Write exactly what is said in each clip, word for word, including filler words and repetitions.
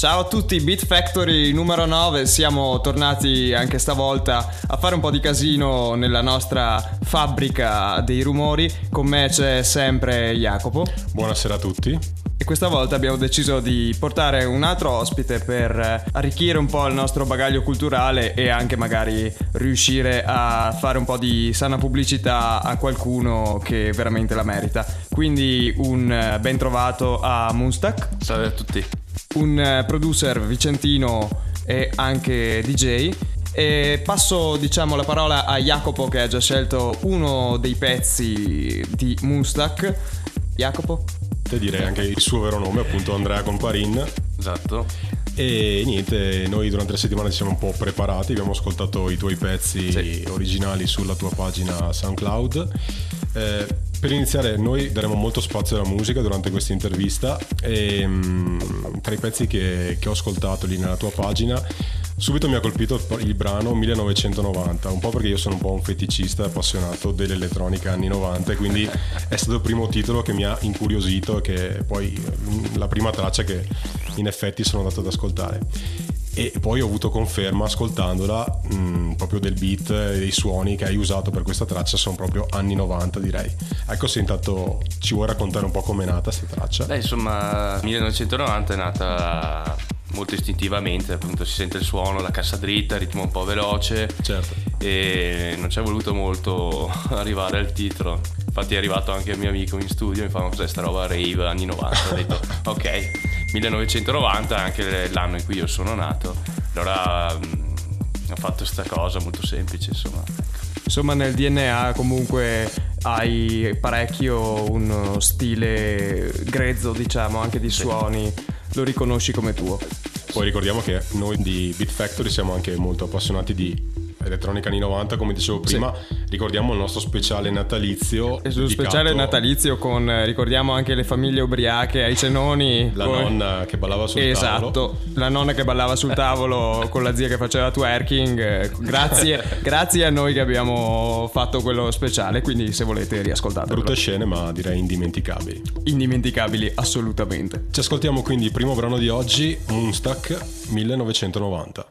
Ciao a tutti, Beat Factory numero nove, siamo tornati anche stavolta a fare un po' di casino nella nostra fabbrica dei rumori. Con me c'è sempre Jacopo. Buonasera a tutti. E questa volta abbiamo deciso di portare un altro ospite per arricchire un po' il nostro bagaglio culturale e anche magari riuscire a fare un po' di sana pubblicità a qualcuno che veramente la merita. Quindi un ben trovato a Moonstack. Salve a tutti. Un producer vicentino e anche D J. E passo diciamo la parola a Jacopo, che ha già scelto uno dei pezzi di Moonstack. Jacopo? Te direi anche il suo vero nome, appunto Andrea Comparin. Esatto. E niente, noi durante la settimana ci siamo un po' preparati, abbiamo ascoltato i tuoi pezzi sì. originali sulla tua pagina SoundCloud. Eh, per iniziare, noi daremo molto spazio alla musica durante questa intervista e mh, tra i pezzi che, che ho ascoltato lì nella tua pagina subito mi ha colpito il, il brano millenovecentonovanta, un po' perché io sono un po' un feticista appassionato dell'elettronica anni novanta e quindi è stato il primo titolo che mi ha incuriosito e che poi la prima traccia che in effetti sono andato ad ascoltare. E poi ho avuto conferma ascoltandola mh, proprio del beat e dei suoni che hai usato per questa traccia sono proprio anni novanta, direi. Ecco, se intanto ci vuoi raccontare un po' com'è nata questa traccia. Beh, insomma, millenovecentonovanta è nata molto istintivamente, appunto si sente il suono, la cassa dritta, il ritmo un po' veloce. Certo. E non ci è voluto molto arrivare al titolo. Infatti è arrivato anche il mio amico in studio e mi fa: cos'è sta roba rave anni novanta? Ho detto ok, millenovecentonovanta è anche l'anno in cui io sono nato. Allora mh, ho fatto sta cosa molto semplice, insomma. Insomma, nel D N A comunque hai parecchio uno stile grezzo, diciamo, anche di suoni, lo riconosci come tuo. Poi ricordiamo che noi di Beat Factory siamo anche molto appassionati di elettronica anni novanta, come dicevo prima. Sì. Ricordiamo il nostro speciale natalizio. E sul speciale natalizio con, ricordiamo anche le famiglie ubriache ai cenoni. La con... nonna che ballava sul esatto, tavolo. Esatto, la nonna che ballava sul tavolo con la zia che faceva twerking. Grazie, grazie a noi che abbiamo fatto quello speciale, quindi se volete riascoltatelo. Brutte scene, ma direi indimenticabili. Indimenticabili, assolutamente. Ci ascoltiamo quindi il primo brano di oggi, Moonstack millenovecentonovanta.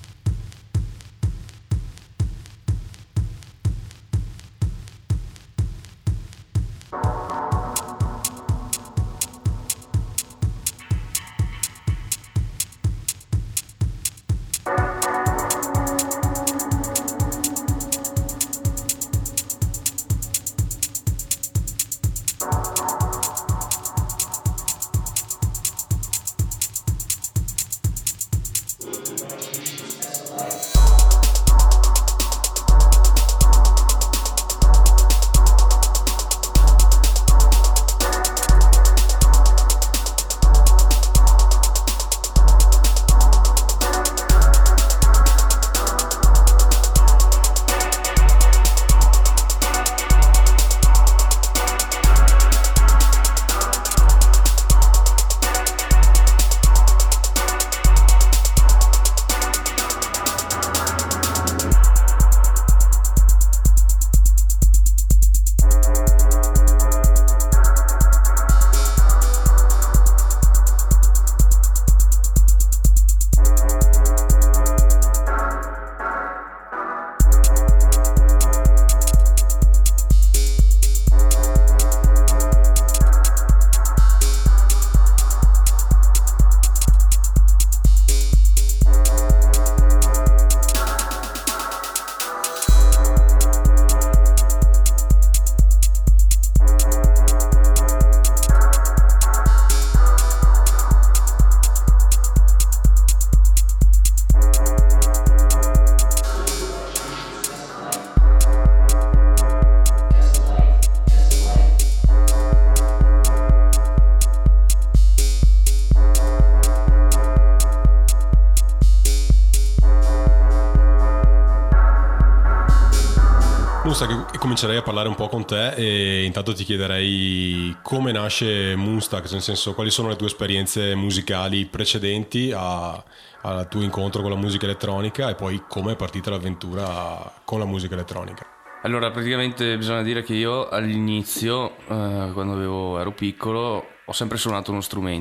Che comincerei a parlare un po' con te e intanto ti chiederei come nasce Moonstack, nel senso quali sono le tue esperienze musicali precedenti a, al tuo incontro con la musica elettronica e poi come è partita l'avventura con la musica elettronica. Allora, praticamente bisogna dire che io all'inizio, eh, quando avevo, ero piccolo, ho sempre suonato uno strumento.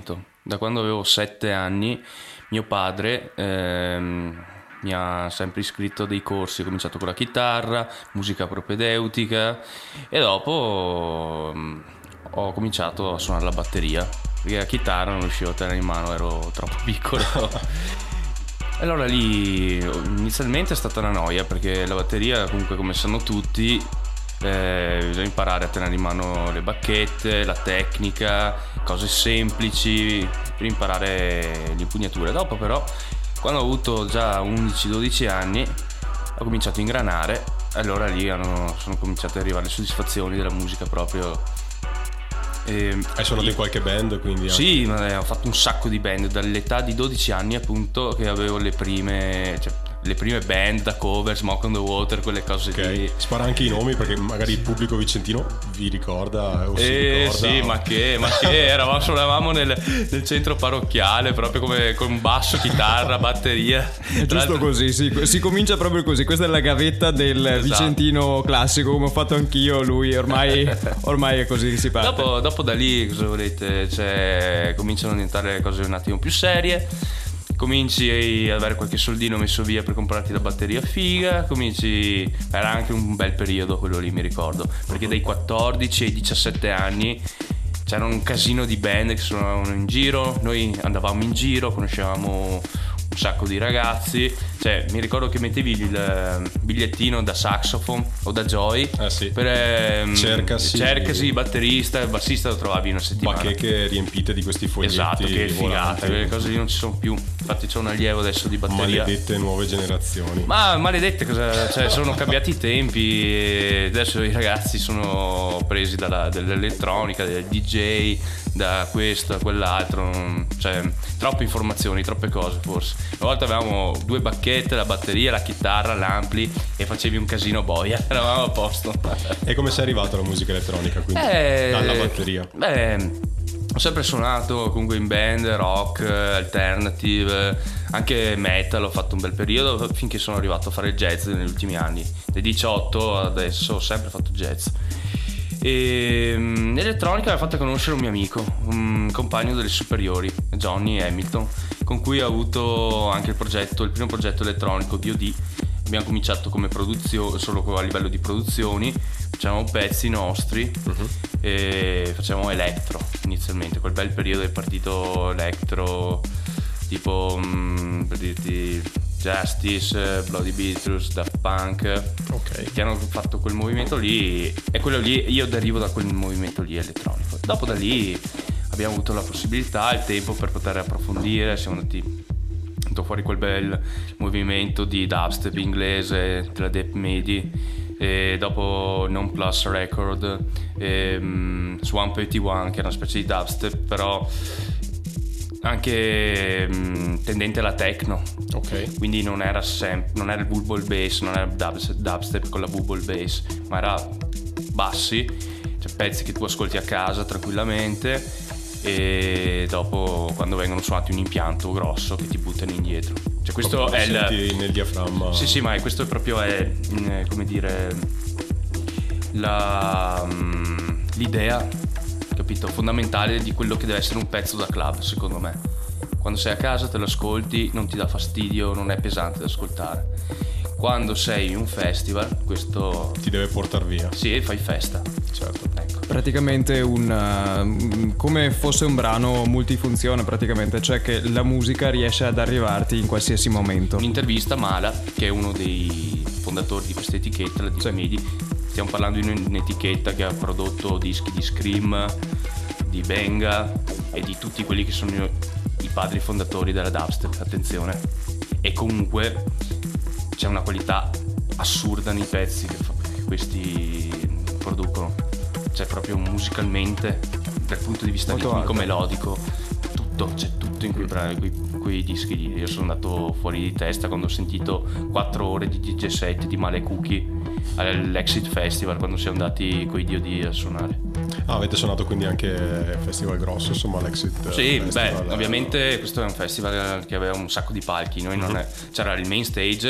Da quando avevo sette anni mio padre ehm, mi ha sempre iscritto a dei corsi, ho cominciato con la chitarra, musica propedeutica e dopo mh, ho cominciato a suonare la batteria, perché la chitarra non riuscivo a tenere in mano, ero troppo piccolo. Allora lì inizialmente è stata una noia, perché la batteria comunque, come sanno tutti, eh, bisogna imparare a tenere in mano le bacchette, la tecnica, cose semplici per imparare l'impugnatura. Dopo però, quando ho avuto già undici dodici anni, ho cominciato a ingranare, e allora lì hanno, sono cominciate ad arrivare le soddisfazioni della musica proprio. E, Hai suonato in qualche band, quindi? Sì, ma ho fatto un sacco di band dall'età di dodici anni, appunto, che avevo le prime, cioè, le prime band da cover, Smoke on the Water, quelle cose okay. lì. Spara anche i nomi, perché magari il pubblico vicentino vi ricorda o eh, si ricorda. Sì, ma che, ma che eravamo, suonavamo nel, nel centro parrocchiale, proprio come con basso, chitarra, batteria. È giusto così, sì, si comincia proprio così. Questa è la gavetta del esatto. vicentino classico, come ho fatto anch'io. Lui ormai, ormai è così che si parte. Dopo, dopo da lì, cosa volete? Cioè, cominciano a diventare le cose un attimo più serie. Cominci ad avere qualche soldino messo via per comprarti la batteria figa. Cominci. Era anche un bel periodo quello lì, mi ricordo, perché dai quattordici ai diciassette anni c'era un casino di band che suonavano in giro. Noi andavamo in giro, conoscevamo un sacco di ragazzi. Cioè, mi ricordo che mettevi il bigliettino da saxophone o da Joy, eh sì. per ehm, cercasi, cercasi batterista e bassista, lo trovavi in una settimana. Bacheche riempite di questi foglietti. Esatto, che figata, quelle cose lì non ci sono più. Infatti c'è un allievo adesso di batteria. Maledette nuove generazioni. Ma maledette cosa? Cioè, sono cambiati i tempi e adesso i ragazzi sono presi dalla, dall'elettronica, del D J, da questo, da quell'altro. Cioè, troppe informazioni, troppe cose forse. Una volta avevamo due bacchette, la batteria, la chitarra, l'ampli, e facevi un casino boia, eravamo a posto. E come sei arrivato alla musica elettronica, quindi? Eh, dalla batteria? Beh, ho sempre suonato comunque in band, rock, alternative, anche metal, ho fatto un bel periodo finché sono arrivato a fare il jazz negli ultimi anni. Dai diciotto adesso ho sempre fatto jazz. E l'elettronica mi ha fatto conoscere un mio amico, un compagno delle superiori, Johnny Hamilton, con cui ho avuto anche il progetto, il primo progetto elettronico B O D. Abbiamo cominciato come produzione, solo a livello di produzioni, facevamo pezzi nostri, uh-huh. e facevamo elettro inizialmente. Quel bel periodo è partito elettro, tipo mh, per dirti Justice, Bloody Beatrus, Daft Punk, okay. che hanno fatto quel movimento lì, e quello lì, io derivo da quel movimento lì elettronico. Dopo da lì abbiamo avuto la possibilità, il tempo per poter approfondire, siamo andati fuori quel bel movimento di dubstep inglese della Deep Midi, e dopo Non Plus Record, e, um, Swamp ottantuno, che era una specie di dubstep però anche um, tendente alla techno, okay. quindi non era sem- non era il bubble bass, non era dubstep, dubstep con la bubble bass, ma era bassi, cioè pezzi che tu ascolti a casa tranquillamente, e dopo quando vengono suonati un impianto grosso che ti buttano indietro. Cioè questo proprio è il nel diaframma. Sì, sì, ma questo è proprio è come dire la l'idea, capito, fondamentale di quello che deve essere un pezzo da club, secondo me. Quando sei a casa te lo ascolti, non ti dà fastidio, non è pesante da ascoltare. Quando sei in un festival, questo ti deve portar via. Sì, fai festa. Certo. Ecco. Praticamente un uh, come fosse un brano multifunzione, praticamente, cioè che la musica riesce ad arrivarti in qualsiasi momento. Un'intervista a Mala, che è uno dei fondatori di questa etichetta, la Deep Midi. Stiamo parlando di un'etichetta che ha prodotto dischi di Scream, di Benga e di tutti quelli che sono i padri fondatori della dubstep, attenzione. E comunque c'è una qualità assurda nei pezzi che questi producono, cioè proprio musicalmente, dal punto di vista molto ritmico, alto. Melodico, tutto, c'è tutto in quei brani, quei, quei dischi lì. Io sono andato fuori di testa quando ho sentito quattro ore di D J set di Male Cookie all'Exit Festival, quando siamo andati coi D O D a suonare. Ah, avete suonato quindi anche festival grosso, insomma, l'Exit Sì, Festival. Beh, ovviamente questo è un festival che aveva un sacco di palchi. Noi non è, c'era il main stage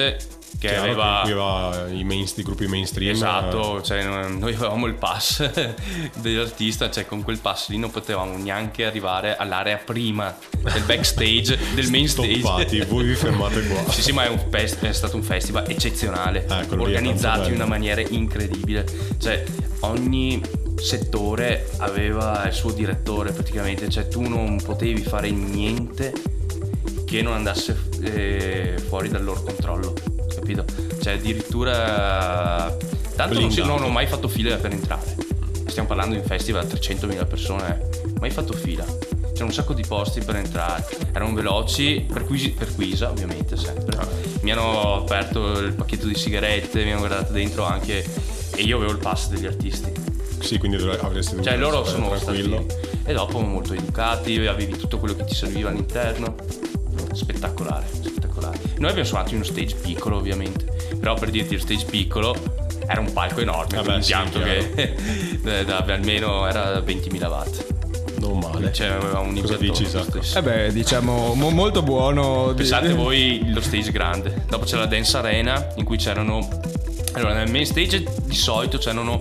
che Chiaro, aveva, che aveva i, main, i gruppi mainstream. esatto, cioè, noi avevamo il pass dell'artista, cioè con quel pass lì non potevamo neanche arrivare all'area prima del backstage, del main stage. Stoppati, voi vi fermate qua. Sì, sì, ma è, un fest- è stato un festival eccezionale, eh, organizzato in una maniera incredibile, cioè ogni settore aveva il suo direttore praticamente, cioè tu non potevi fare niente che non andasse eh, fuori dal loro controllo, capito? Cioè addirittura tanto non, si, non ho mai fatto fila per entrare, stiamo parlando di un festival a trecentomila persone, mai fatto fila, c'erano un sacco di posti per entrare, erano veloci, perquisi, perquisa ovviamente sempre, mi hanno aperto il pacchetto di sigarette, mi hanno guardato dentro anche, e io avevo il pass degli artisti. Sì, quindi avresti dovuto, cioè loro sono tranquillo. stati, e dopo molto educati, avevi tutto quello che ti serviva all'interno, spettacolare, spettacolare. Noi abbiamo suonato in uno stage piccolo ovviamente, però per dirti il stage piccolo era un palco enorme, Vabbè, con un sì, impianto che da, da, almeno era ventimila watt. Non male. Cioè aveva un Cosa impianto dici, Isacco? Eh beh, diciamo mo- molto buono. Pensate voi lo stage grande, dopo c'era la dance arena in cui c'erano, allora nel main stage di solito c'erano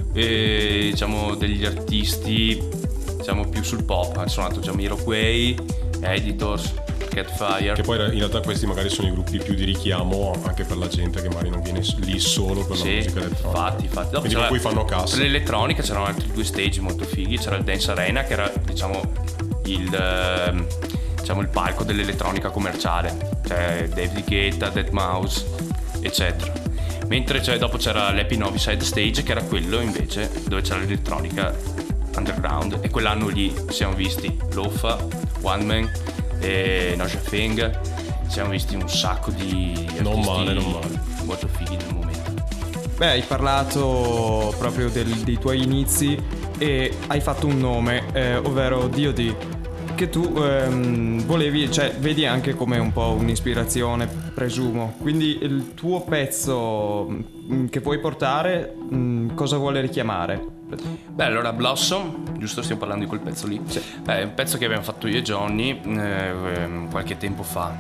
eh, diciamo degli artisti diciamo più sul pop, hanno suonato Jamiroquai, Editors, Catfire, Che poi in realtà questi magari sono i gruppi più di richiamo anche per la gente che magari non viene lì solo per la sì, musica elettronica. infatti, infatti. Dopo Quindi con cui fanno cassa. Per l'elettronica c'erano altri due stage molto fighi, c'era il Dance Arena che era diciamo il, ehm, diciamo, il palco dell'elettronica commerciale, cioè David Guetta, deadmau five eccetera. Mentre cioè, dopo c'era l'Happy Noviside Stage che era quello invece dove c'era l'elettronica underground, e quell'anno lì siamo visti Lofa, One Man e Nausea Thing, siamo visti un sacco di artisti Non male, non male. molto fighi nel momento. Beh, hai parlato proprio del, dei tuoi inizi e hai fatto un nome, eh, ovvero D O D, che tu ehm, volevi, cioè vedi anche come un po' un'ispirazione, presumo. Quindi il tuo pezzo mh, che puoi portare, mh, cosa vuole richiamare? Beh, allora Blossom, giusto, stiamo parlando di quel pezzo lì? Sì. Beh, è un pezzo che abbiamo fatto io e Johnny eh, qualche tempo fa,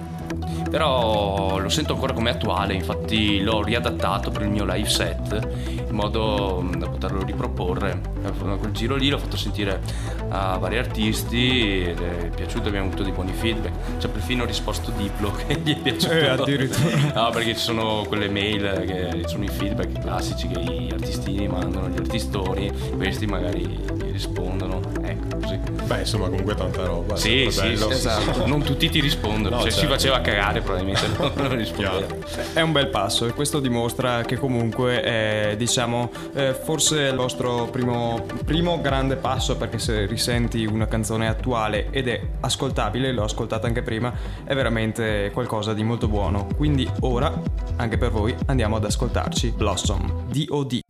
però lo sento ancora come attuale, infatti l'ho riadattato per il mio live set in modo da poterlo riproporre. Quel giro lì l'ho fatto sentire a vari artisti ed è piaciuto, abbiamo avuto dei buoni feedback, c'è perfino risposto Diplo che gli è piaciuto. Eh, addirittura. No, perché ci sono quelle mail che sono i feedback classici che gli artistini mandano, gli artistoni, questi magari gli rispondono, ecco così. Beh, insomma, comunque tanta roba. Sì, sì, bello. sì, esatto. non tutti ti rispondono, No, se certo. si faceva cagare probabilmente non, non rispondeva. È un bel passo e questo dimostra che comunque è, diciamo, eh, forse il vostro primo, primo grande passo, perché se risenti una canzone attuale ed è ascoltabile, l'ho ascoltata anche prima, è veramente qualcosa di molto buono. Quindi ora, anche per voi, andiamo ad ascoltarci Blossom, D O D.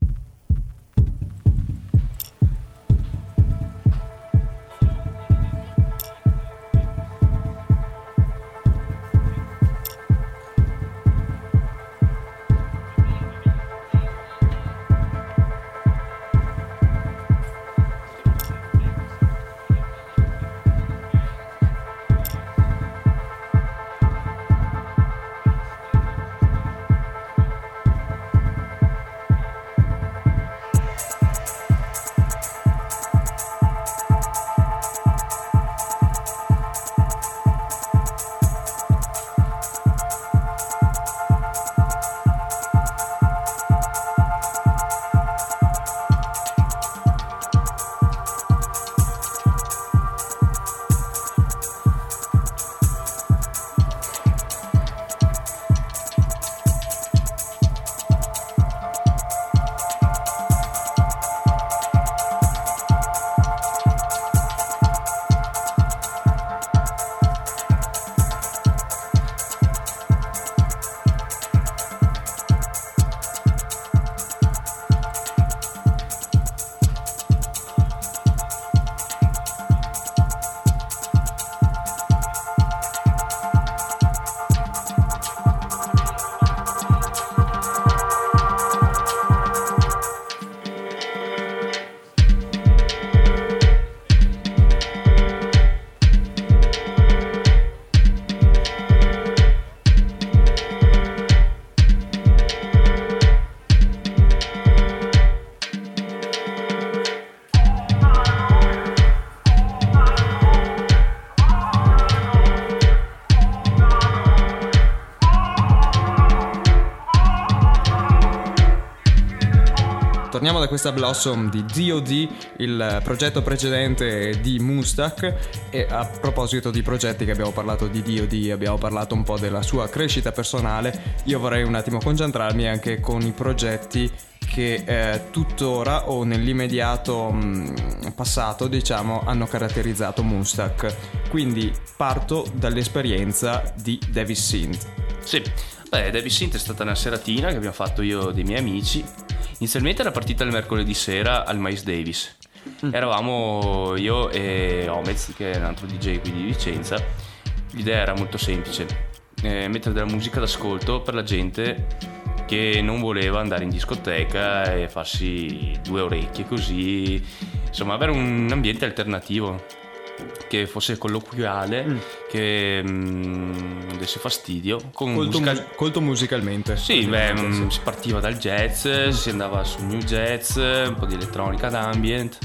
veniamo da questa Blossom di D O D, il progetto precedente di Moonstack. E a proposito di progetti, che abbiamo parlato di D O D, abbiamo parlato un po' della sua crescita personale, io vorrei un attimo concentrarmi anche con i progetti che eh, tuttora o nell'immediato mh, passato, diciamo, hanno caratterizzato Moonstack. Quindi parto dall'esperienza di Davis Synth. Sì, beh, Davis Synth è stata una seratina che abbiamo fatto io e dei miei amici. Inizialmente era partita il mercoledì sera al Miles Davis. Mm. Eravamo io e Omez, che è un altro D J qui di Vicenza. L'idea era molto semplice, eh, mettere della musica d'ascolto per la gente che non voleva andare in discoteca e farsi due orecchie così, insomma avere un ambiente alternativo che fosse colloquiale, mm. che non mm, desse fastidio, con colto, musica... mus- colto musicalmente. Sì, beh, sì. Si partiva dal jazz, mm. si andava sul new jazz, un po' di elettronica d'ambient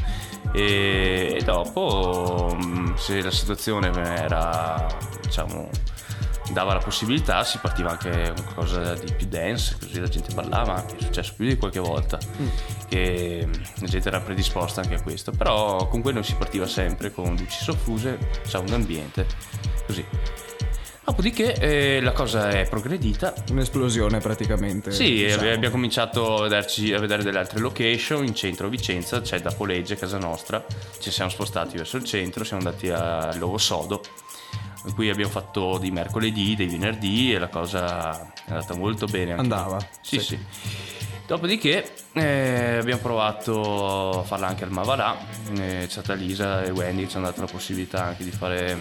e, e dopo, se la situazione era, diciamo, dava la possibilità, si partiva anche con qualcosa di più dance, così la gente ballava. È successo più di qualche volta mm. che la gente era predisposta anche a questo, però comunque non si partiva sempre con luci soffuse, sound ambiente, così. Dopodiché eh, la cosa è progredita, un'esplosione praticamente. Sì, diciamo. Abbiamo cominciato a, vederci, a vedere delle altre location in centro a Vicenza, c'è da Polegge, casa nostra. Ci siamo spostati verso il centro, siamo andati a Lovo Sodo, in cui abbiamo fatto dei mercoledì, dei venerdì, e la cosa è andata molto bene anche. Andava? Sì, sì, sì. Dopodiché eh, abbiamo provato a farla anche al Mavarà, eh, c'è stata Lisa e Wendy che ci hanno dato la possibilità anche di fare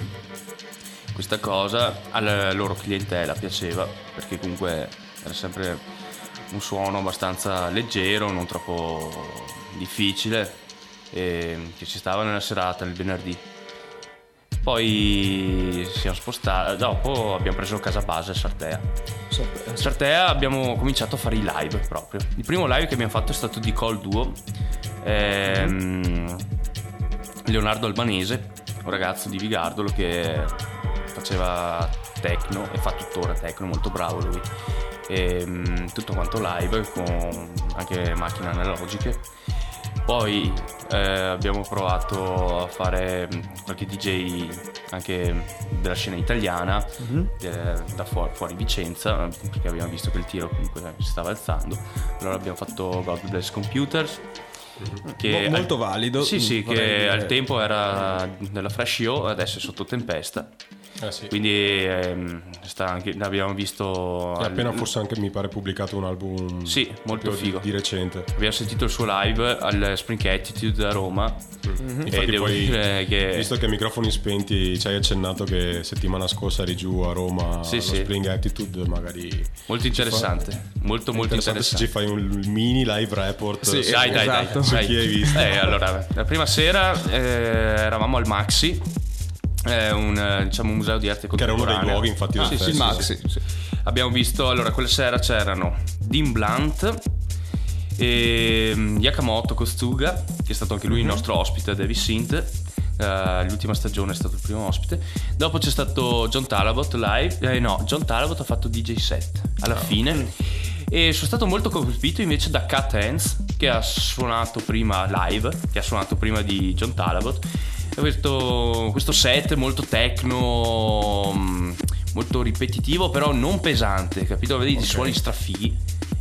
questa cosa. Alla loro clientela piaceva, perché comunque era sempre un suono abbastanza leggero, non troppo difficile, e che ci stava nella serata, nel venerdì. Poi siamo spostati, dopo abbiamo preso casa base a Sartea. A Sartea abbiamo cominciato a fare i live proprio. Il primo live che abbiamo fatto è stato di Call Duo, ehm, Leonardo Albanese, un ragazzo di Vigardolo che faceva techno e fa tuttora techno, molto bravo lui. E, tutto quanto live con anche macchine analogiche. Poi eh, abbiamo provato a fare qualche D J anche della scena italiana, mm-hmm. eh, da fuori, fuori Vicenza, perché abbiamo visto che il tiro comunque si stava alzando. Allora abbiamo fatto God Bless Computers, che Mo- molto al, valido. Sì, sì, che dire. Al tempo era della Fresh Yo, adesso è sotto tempesta. Eh sì. Quindi ehm, sta anche, l'abbiamo visto e appena al, forse anche mi pare pubblicato un album, sì, molto figo, di, di recente. Abbiamo sentito il suo live al Spring Attitude a Roma. Mm-hmm. E Infatti devo poi, dire che, visto che a microfoni spenti ci hai accennato che settimana scorsa eri giù a Roma, sì, allo sì. Spring Attitude, magari molto interessante, fa... molto molto interessante, se ci fai un mini live report. Sì, su, dai, dai, esatto. dai, su dai. chi hai visto. Eh, allora, la prima sera eh, eravamo al Maxi, è un, diciamo, un museo di arte contemporanea, che era uno dei luoghi infatti ah, del sì, festival. sì, sì, sì. Abbiamo visto, allora quella sera c'erano Dean Blunt e Yakamoto Kostuga, che è stato anche lui il nostro ospite a Davis Synth. Uh, l'ultima stagione è stato il primo ospite. Dopo c'è stato John Talabot live, eh, no, John Talabot ha fatto D J set alla oh. fine. E sono stato molto colpito invece da Cat Hands, che ha suonato prima live, che ha suonato prima di John Talabot. Questo, questo set molto techno, molto ripetitivo, però non pesante, capito? Vedi, okay. Suoni strafighi,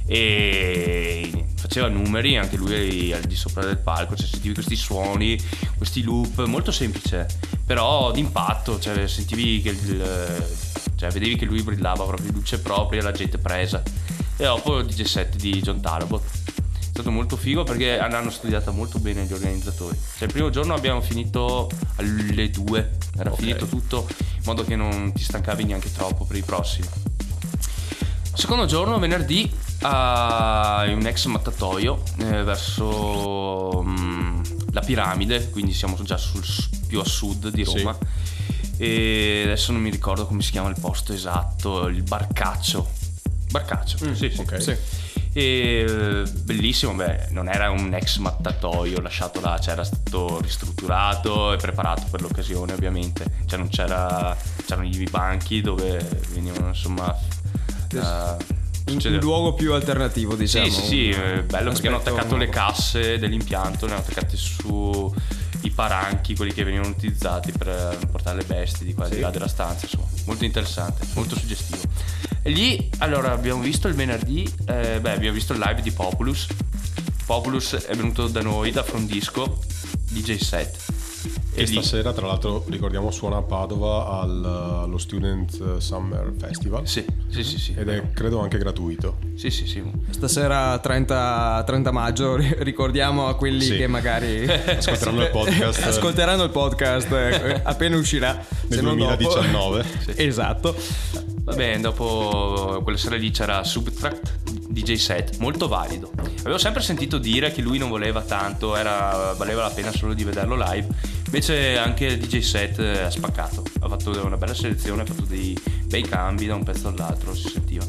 e faceva numeri anche lui al di sopra del palco, cioè sentivi questi suoni, questi loop, molto semplice, però d'impatto, cioè sentivi che il, cioè vedevi che lui brillava proprio, luce propria, la gente presa. E dopo il D J set di John Talabot. È stato molto figo perché hanno studiato molto bene gli organizzatori. Cioè il primo giorno abbiamo finito alle due, era okay. finito tutto, in modo che non ti stancavi neanche troppo per i prossimi. Il secondo giorno, venerdì, a un ex mattatoio eh, verso mh, la Piramide, quindi siamo già sul, più a sud di Roma. Sì. E adesso non mi ricordo come si chiama il posto esatto, il Barcaccio. Barcaccio, mm, sì, sì, okay. sì. E bellissimo, beh, non era un ex mattatoio lasciato là, cioè era stato ristrutturato e preparato per l'occasione, ovviamente. Cioè non c'era, c'erano i banchi dove venivano insomma uh, un luogo più alternativo, diciamo. Sì, sì, sì, è bello perché hanno attaccato nuovo. Le casse dell'impianto, le hanno attaccate su i paranchi, quelli che venivano utilizzati per portare le bestie di qua e di là della stanza, insomma, molto interessante, molto suggestivo. E lì, allora, abbiamo visto il venerdì, eh, beh, abbiamo visto il live di Populus. Populus è venuto da noi, da Frondisco, D J set. E stasera, tra l'altro, ricordiamo, suona a Padova al, allo Student Summer Festival. Sì, sì, sì, sì. Ed è, credo, anche gratuito. Sì, sì, sì. Stasera trenta, trenta maggio, ricordiamo a quelli sì. che magari ascolteranno il podcast. Ascolteranno il podcast eh, appena uscirà. Nel duemiladiciannove. Sì. Esatto. Va bene, dopo quella sera lì c'era Subtract D J set, molto valido. Avevo sempre sentito dire che lui non voleva tanto, era, valeva la pena solo di vederlo live. Invece anche il D J set ha spaccato, ha fatto una bella selezione, ha fatto dei bei cambi da un pezzo all'altro, si sentiva.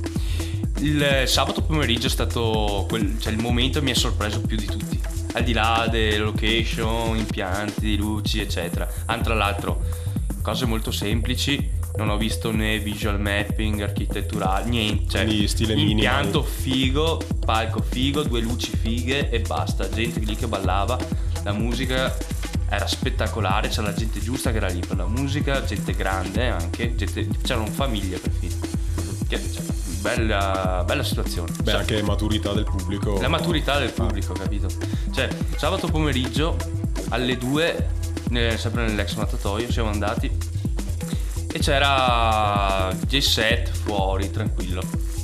Il sabato pomeriggio è stato quel, cioè il momento che mi ha sorpreso più di tutti, al di là delle location, impianti, luci eccetera. Ah, tra l'altro cose molto semplici, non ho visto né visual mapping architetturale, niente, cioè stile impianto figo, palco figo, due luci fighe e basta, gente lì che ballava, la musica era spettacolare, c'era la gente giusta che era lì per la musica, gente grande anche, gente, c'erano famiglie perfino. Che, cioè, bella, bella situazione. Beh, cioè, anche maturità del pubblico. La maturità del pubblico, ah. capito? Cioè, sabato pomeriggio alle due, sempre nell'ex matatoio, siamo andati e c'era D J set fuori, tranquillo.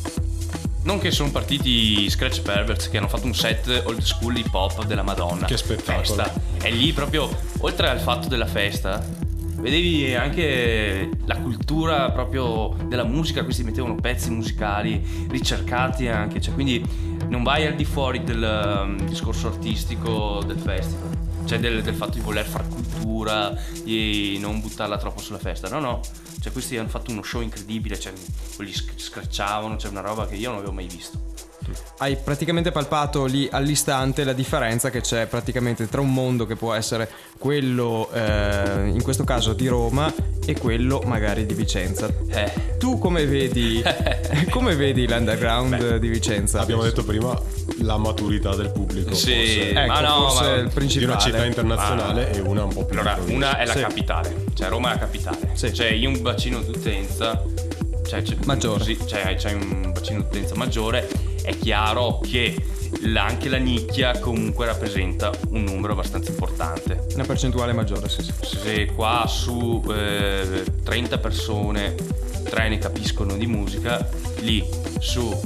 Non che sono partiti Scratch Perverts che hanno fatto un set old school hip hop della Madonna. Che spettacolo. Festa. E lì proprio, oltre al fatto della festa, vedevi anche la cultura proprio della musica. Questi mettevano pezzi musicali ricercati anche, cioè, quindi non vai al di fuori del um, discorso artistico del festival, cioè del, del fatto di voler far cultura, di non buttarla troppo sulla festa. No, no, cioè questi hanno fatto uno show incredibile, cioè quelli scratchavano, c'è una roba che io non avevo mai visto. Hai praticamente palpato lì all'istante la differenza che c'è praticamente tra un mondo che può essere quello eh, in questo caso di Roma e quello magari di Vicenza. Eh. Tu come vedi come vedi l'underground Beh, di Vicenza? Abbiamo detto prima la maturità del pubblico. Sì, forse, ecco, ma no, forse ma il principale. Di una città internazionale ah. e una un po' più. Allora, una è la sì. capitale, cioè Roma è la capitale. Sì. Cioè in un bacino d'utenza, cioè, c'è, maggiore. Così, cioè c'è un bacino d'utenza maggiore. È chiaro che la, anche la nicchia comunque rappresenta un numero abbastanza importante. Una percentuale maggiore, sì, sì. Se qua su eh, trenta persone tre ne capiscono di musica, lì su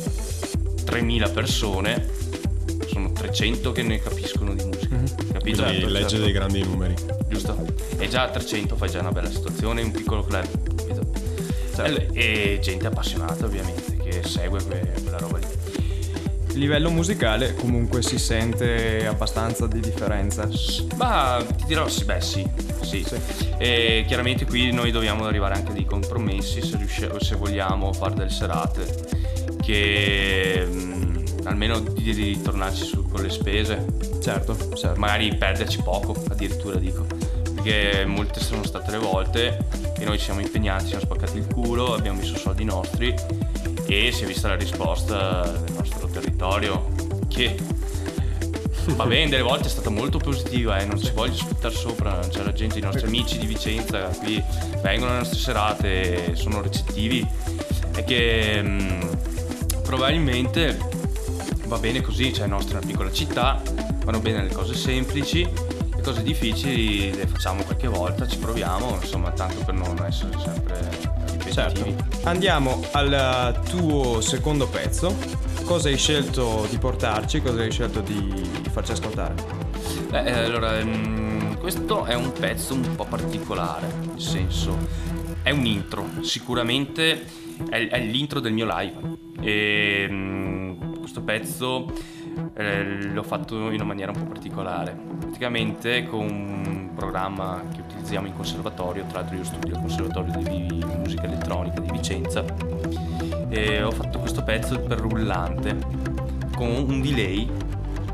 tremila persone sono trecento che ne capiscono di musica. Mm-hmm. Capito? Quindi legge certo. dei grandi numeri. Giusto? E già a trecento fai già una bella situazione in un piccolo club, capito? Certo. E gente appassionata ovviamente che segue que- quella roba lì. Il livello musicale comunque si sente abbastanza di differenza. Ma ti dirò sì, beh sì, sì. sì. E chiaramente qui noi dobbiamo arrivare anche a dei compromessi se, riusci- se vogliamo fare delle serate che mh, almeno di, di tornarci su con le spese. Certo, certo. Magari perderci poco addirittura, dico, perché molte sono state le volte e noi ci siamo impegnati, siamo spaccati il culo, abbiamo messo soldi nostri e si è vista la risposta del nostro territorio che va bene, delle volte è stata molto positiva e eh, non ci voglio sputtare sopra. C'è la gente, i nostri amici di Vicenza qui vengono alle nostre serate, sono recettivi e che mh, probabilmente va bene così, cioè la nostra è una piccola città, vanno bene le cose semplici, le cose difficili le facciamo qualche volta, ci proviamo, insomma, tanto per non essere sempre ripetitivi. Certo. Andiamo al tuo secondo pezzo. Cosa hai scelto di portarci? Cosa hai scelto di, di farci ascoltare? Beh, allora, mh, questo è un pezzo un po' particolare, nel senso, è un intro, sicuramente è, è l'intro del mio live. E mh, questo pezzo eh, l'ho fatto in una maniera un po' particolare, praticamente con un programma che utilizziamo in conservatorio. Tra l'altro io studio al conservatorio di musica elettronica di Vicenza e ho fatto questo pezzo per rullante con un delay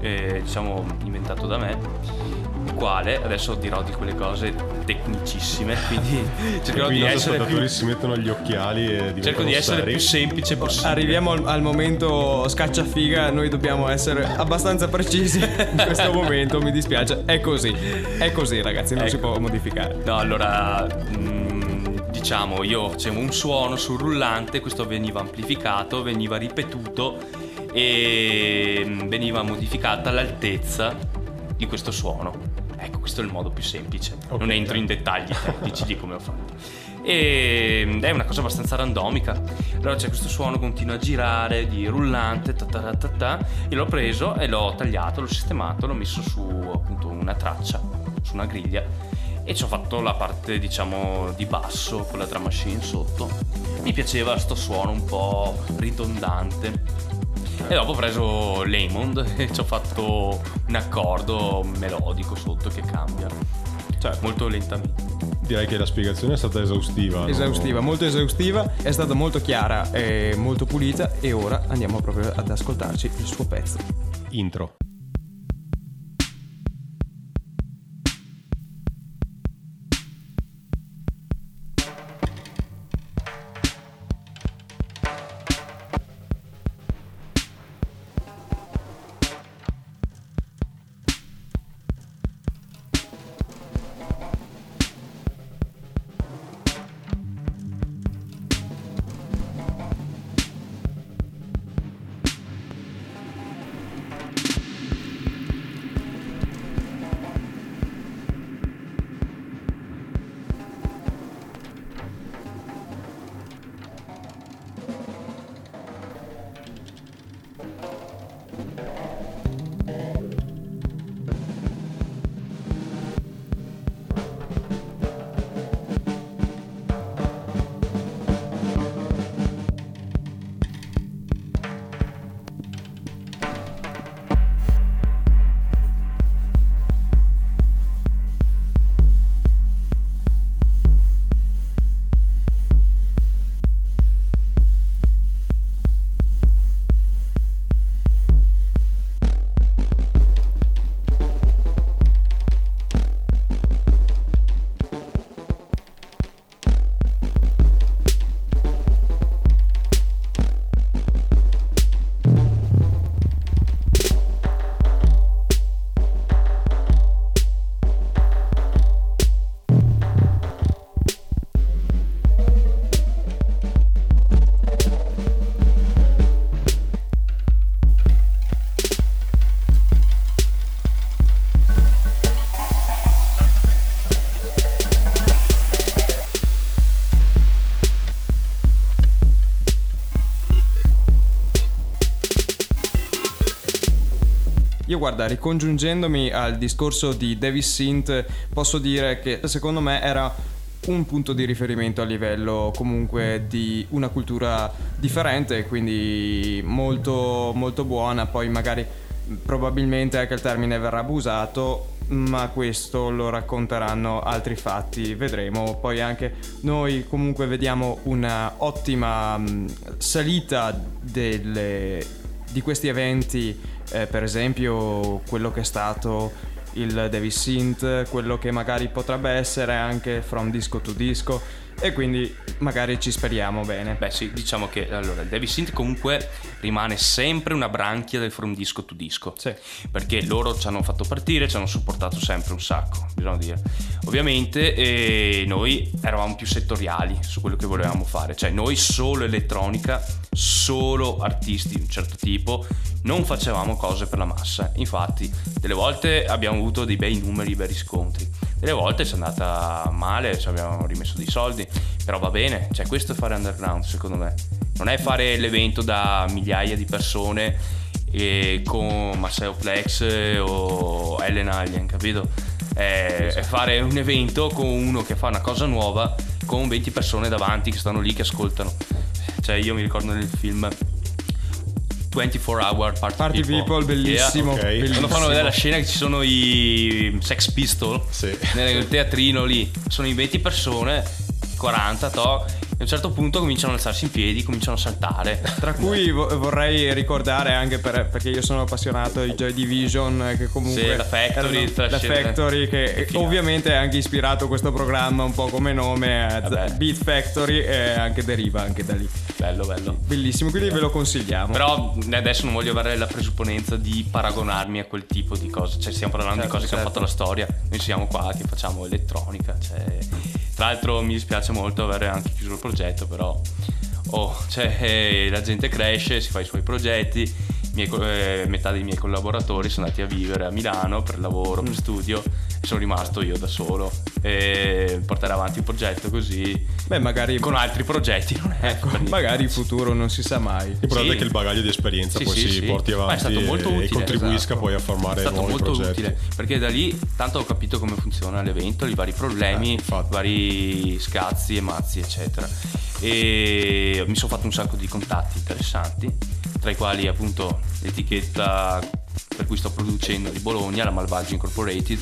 eh, diciamo inventato da me, quale adesso dirò di quelle cose tecnicissime, quindi cercherò quindi di i essere ascoltatori più, si mettono gli occhiali e cerco di essere seri. più semplice possibile. Arriviamo al, al momento scacciafiga, noi dobbiamo essere abbastanza precisi in questo momento, mi dispiace, è così, è così ragazzi, non Ecco. si può modificare. No, allora mh, diciamo io facevo un suono sul rullante, questo veniva amplificato, veniva ripetuto e mh, veniva modificata l'altezza di questo suono. Ecco, questo è il modo più semplice. Okay. Non entro in dettagli tecnici di come ho fatto. E è una cosa abbastanza randomica. Allora c'è questo suono, continua a girare di rullante, ta ta ta ta ta. Io l'ho preso e l'ho tagliato, l'ho sistemato, l'ho messo su appunto una traccia, su una griglia, e ci ho fatto la parte diciamo di basso con la drum machine sotto. Mi piaceva sto suono un po' ridondante. E dopo ho preso l'Hammond e ci ho fatto un accordo melodico sotto che cambia, cioè molto lentamente. Direi che la spiegazione è stata esaustiva. Esaustiva, no? molto esaustiva, è stata molto chiara e molto pulita, e ora andiamo proprio ad ascoltarci il suo pezzo. Intro. Io guarda, ricongiungendomi al discorso di Davis Synth, posso dire che secondo me era un punto di riferimento a livello comunque di una cultura differente, quindi molto molto buona. Poi magari probabilmente anche il termine verrà abusato, ma questo lo racconteranno altri fatti, vedremo. Poi anche noi comunque vediamo una ottima salita delle, di questi eventi, eh, per esempio quello che è stato il Davis Synth, quello che magari potrebbe essere anche From Disco to Disco, e quindi magari ci speriamo bene. Beh sì, diciamo che allora il Davis Synth comunque rimane sempre una branchia del From Disco to Disco, sì, perché loro ci hanno fatto partire, ci hanno supportato sempre un sacco, bisogna dire. Ovviamente eh, noi eravamo più settoriali su quello che volevamo fare, cioè noi solo elettronica, solo artisti di un certo tipo, non facevamo cose per la massa. Infatti delle volte abbiamo avuto dei bei numeri, bei riscontri, delle volte ci è andata male, ci abbiamo rimesso dei soldi, però va bene, cioè questo è fare underground secondo me, non è fare l'evento da migliaia di persone e con Maceo Plex o Ellen Alien, capito? È, è fare un evento con uno che fa una cosa nuova con venti persone davanti che stanno lì che ascoltano. Cioè io mi ricordo nel film ventiquattro hour Party, Party People, People, bellissimo, yeah. Okay. bellissimo. Quando fanno vedere la scena che ci sono i Sex Pistols, sì, nel teatrino lì, sono in venti persone, quaranta to, a un certo punto cominciano ad alzarsi in piedi, cominciano a saltare. Tra cui vo- vorrei ricordare anche per, perché io sono appassionato di Joy Division, che comunque sì, la Factory, erano, la Factory che ovviamente ha anche ispirato questo programma un po' come nome, eh, Beat Factory, e anche deriva anche da lì. Bello, bello. Bellissimo, quindi ve lo consigliamo. Però adesso non voglio avere la presupponenza di paragonarmi a quel tipo di cose. Cioè stiamo parlando certo, di cose certo. che hanno fatto la storia. Noi siamo qua che facciamo elettronica, cioè... Tra l'altro mi dispiace molto avere anche chiuso il progetto, però oh, cioè, eh, la gente cresce, si fa i suoi progetti. Miei, eh, metà dei miei collaboratori sono andati a vivere a Milano per lavoro, mm. per studio, e sono rimasto io da solo. E portare avanti un progetto così, beh, magari con altri progetti non è ecco, magari in futuro non si sa mai. L'importante sì. è che il bagaglio di esperienza sì, poi sì, si sì. porti avanti è stato molto utile, e contribuisca esatto. poi a formare nuovi progetti. È stato molto progetti. utile, perché da lì tanto ho capito come funziona l'evento, i vari problemi, eh, vari scazzi e mazzi eccetera, e mi sono fatto un sacco di contatti interessanti, tra i quali appunto l'etichetta per cui sto producendo di Bologna, la Malvagio Incorporated.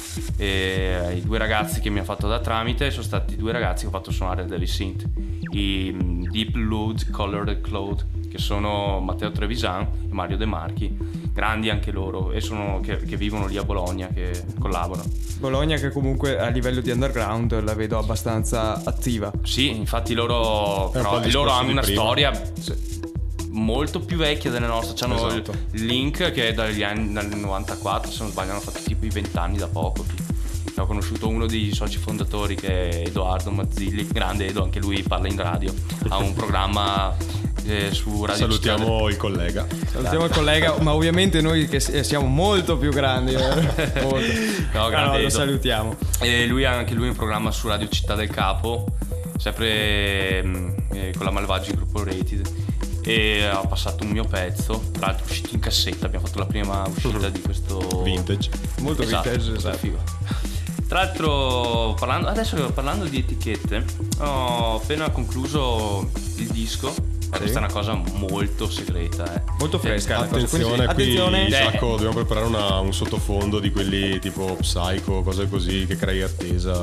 E i due ragazzi che mi hanno fatto da tramite sono stati due ragazzi che ho fatto suonare al Davis Synth, i Deep Load Colored Cloud, che sono Matteo Trevisan e Mario De Marchi, grandi anche loro, e sono che, che vivono lì a Bologna, che collaborano. Bologna che comunque a livello di underground la vedo abbastanza attiva. Sì, infatti loro, però, loro hanno una prima. storia sì. molto più vecchia delle nostre. C'hanno esatto. il Link che è dagli anni dal novantaquattro, se non sbaglio, hanno fatto tipo i vent'anni da poco. Ho conosciuto uno dei soci fondatori che è Edoardo Mazzilli, grande Edo, anche lui parla in radio, ha un programma eh, su Radio Salutiamo Città. il collega. Salutiamo il collega, ma ovviamente noi che siamo molto più grandi. Eh? Molto. No, grande no, Edo. Lo salutiamo. E lui ha anche lui un programma su Radio Città del Capo, sempre eh, con la Malvagio Incorporated. E ha passato un mio pezzo, tra l'altro uscito in cassetta, abbiamo fatto la prima uscita di questo vintage, molto esatto, vintage, esatto. Figo. Tra l'altro parlando, adesso parlando di etichette, ho appena concluso il disco. Sì. Questa è una cosa molto segreta, eh. molto fresca. Eh, attenzione, qui attenzione. Sacco, dobbiamo preparare una, un sottofondo di quelli tipo Psycho, cose così che crei attesa.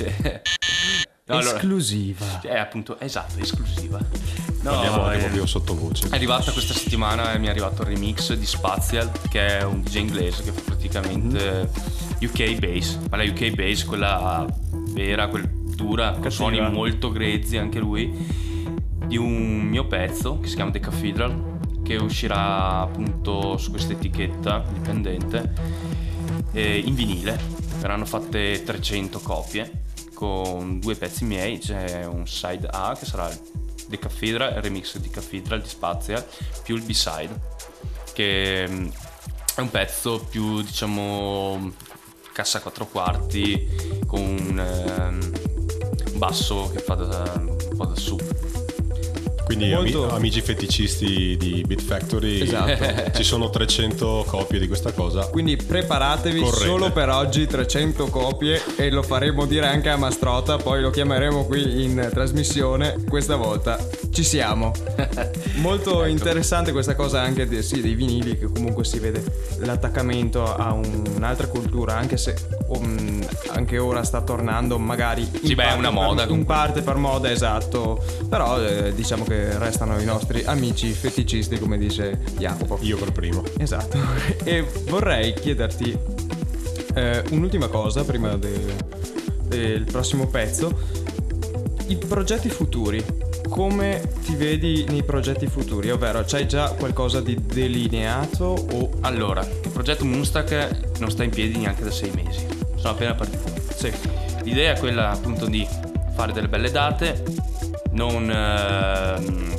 No, esclusiva. Allora, è appunto, esatto, esclusiva. No, Parliamo anche eh, proprio sottovoce. È arrivata questa settimana e mi è arrivato il remix di Spatial, che è un D J inglese che fa praticamente mm-hmm. U K bass, ma la U K bass, quella vera, quella dura, con suoni molto grezzi anche lui, di un mio pezzo che si chiama The Cathedral, che uscirà appunto su questa etichetta indipendente eh, in vinile. Verranno fatte trecento copie con due pezzi miei. C'è un side A che sarà The Cathedral, il remix di Cathedral di Spatial, più il B-side, che è un pezzo più, diciamo, cassa quattro quarti con un eh, basso che fa da, un po' da sub. Quindi Molto... ami- amici feticisti di Beat Factory, esatto. Ci sono trecento copie di questa cosa. Quindi preparatevi. Correte. Solo per oggi trecento copie, e lo faremo dire anche a Mastrota, poi lo chiameremo qui in trasmissione. Questa volta ci siamo. Molto ecco. Interessante questa cosa anche de- sì, dei vinili, che comunque si vede l'attaccamento a un, un'altra cultura, anche se um, anche ora sta tornando magari in, sì, beh, è una moda, per, in parte per moda, esatto. Però eh, diciamo che restano i nostri amici feticisti, come dice Jacopo. Io per primo. Esatto. E vorrei chiederti eh, un'ultima cosa prima de- del prossimo pezzo. I progetti futuri, come ti vedi nei progetti futuri? Ovvero, c'hai già qualcosa di delineato o... Allora, il progetto Moonstack non sta in piedi neanche da sei mesi, sono appena partito. Sì. L'idea è quella appunto di fare delle belle date, non, eh,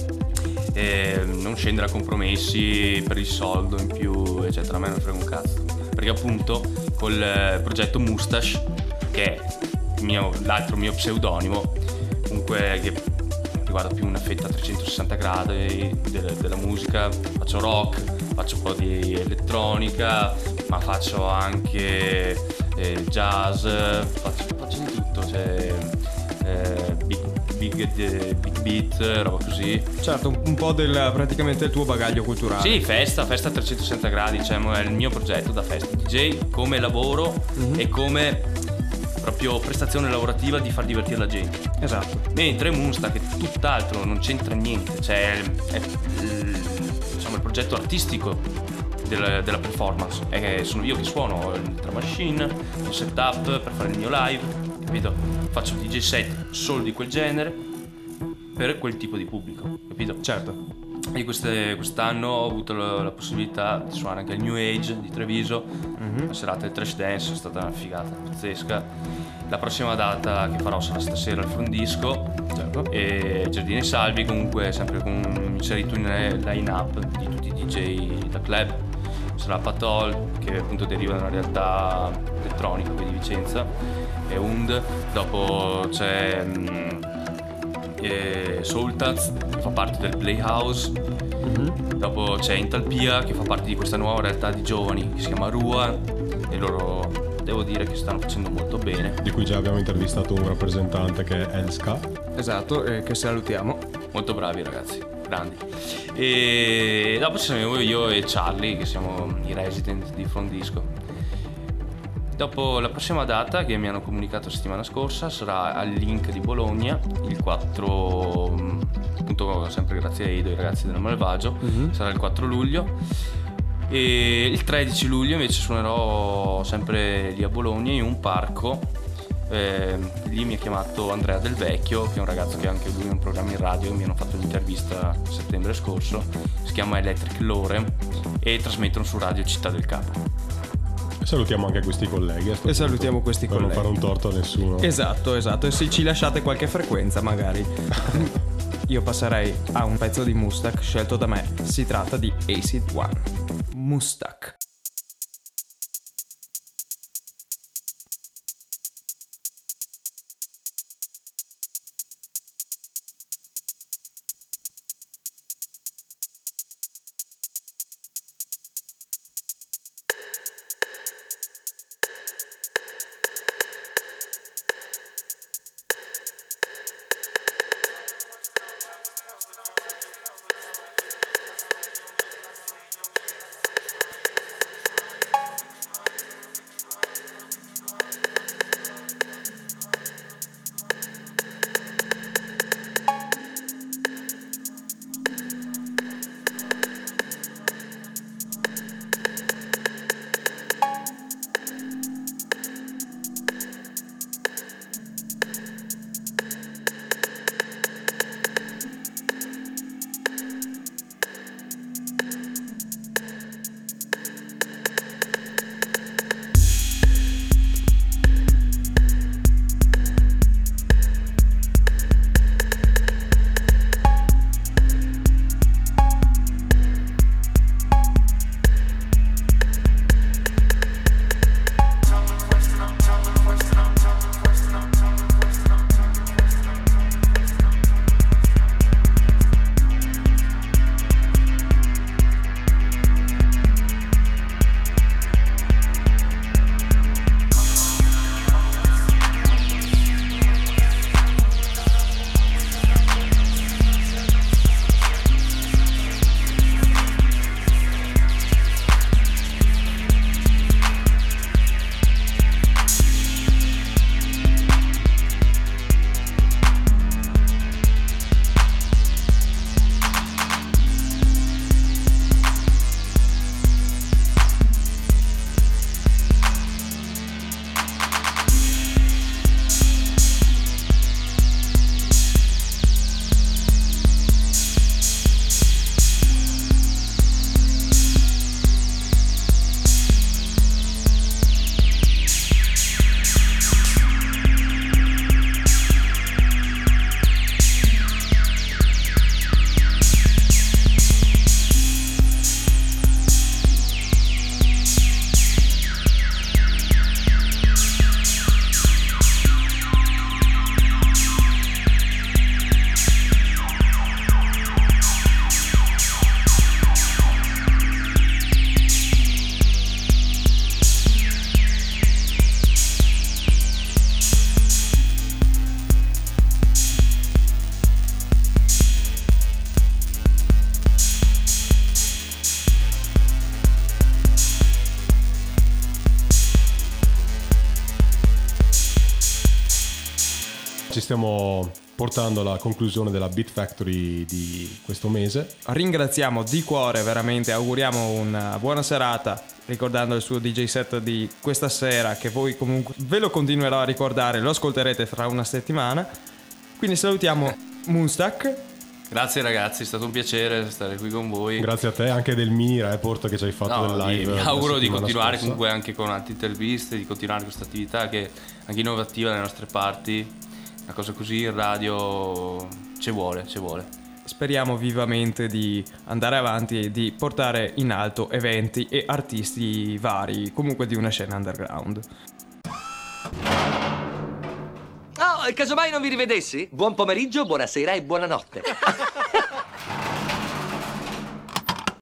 eh, non scendere a compromessi per il soldo in più, eccetera. A me non frega un cazzo, perché appunto col progetto Mustache, che è il mio, l'altro mio pseudonimo, comunque che riguarda più una fetta a trecentosessanta gradi della, della musica, faccio rock, faccio un po' di elettronica, ma faccio anche eh, jazz, faccio, faccio di tutto, cioè eh, big, big, big beat, roba così. Certo, un po' del praticamente il tuo bagaglio culturale. Sì, festa, festa a trecentosessanta gradi, cioè è il mio progetto da festa D J come lavoro mm-hmm. e come proprio prestazione lavorativa di far divertire la gente. Esatto. Mentre Moonstack è tutt'altro, non c'entra niente, cioè è, è il, diciamo, il progetto artistico della, della performance. È, sono io che suono il drum machine, il setup per fare il mio live, capito? Faccio D J set solo di quel genere per quel tipo di pubblico, capito? Certo. E queste, quest'anno ho avuto la, la possibilità di suonare anche il New Age di Treviso, mm-hmm. La serata del trash dance è stata una figata pazzesca. La prossima data che farò sarà stasera al Frondisco, certo. E Giardini Salvi, comunque sempre con, inserito in line up di tutti i D J da club. Sarà Patol, che appunto deriva da una realtà elettronica qui di Vicenza, e Und. Dopo c'è mh, e Soultaz, che fa parte del Playhouse, mm-hmm. Dopo c'è Intalpia, che fa parte di questa nuova realtà di giovani che si chiama Rua, e loro devo dire che stanno facendo molto bene, di cui già abbiamo intervistato un rappresentante che è Elska. Esatto, e che salutiamo. Molto bravi ragazzi, grandi. E dopo ci siamo io e Charlie, che siamo i resident di Frondisco. Dopo la prossima data, che mi hanno comunicato la settimana scorsa, sarà al Link di Bologna il quattro, appunto sempre grazie a Edo e ai ragazzi del Malvagio, mm-hmm. Sarà il quattro luglio. E il tredici luglio invece suonerò sempre lì a Bologna in un parco. Eh, lì mi ha chiamato Andrea Del Vecchio, che è un ragazzo che anche lui ha un programma in radio, mi hanno fatto un'intervista a settembre scorso, si chiama Electric Lore, e trasmettono su Radio Città del Capo. Salutiamo anche questi colleghi. E salutiamo questi per colleghi. Per non fare un torto a nessuno. Esatto, esatto. E se ci lasciate qualche frequenza magari. Io passerei a un pezzo di Moonstack scelto da me. Si tratta di Acid One. Moonstack. Ci stiamo portando alla conclusione della Beat Factory di questo mese. Ringraziamo di cuore, veramente, auguriamo una buona serata, ricordando il suo D J set di questa sera, che voi comunque ve lo continuerò a ricordare, lo ascolterete fra una settimana. Quindi salutiamo Moonstack. Grazie ragazzi, è stato un piacere stare qui con voi. Grazie a te anche del mini report che ci hai fatto no, del live. Mi, mi auguro di continuare scorsa. comunque anche con altre interviste, di continuare questa attività che è anche innovativa nelle nostre parti. Una cosa così in radio ci vuole, ci vuole. Speriamo vivamente di andare avanti e di portare in alto eventi e artisti vari, comunque di una scena underground. Oh, casomai non vi rivedessi? Buon pomeriggio, buonasera e buonanotte.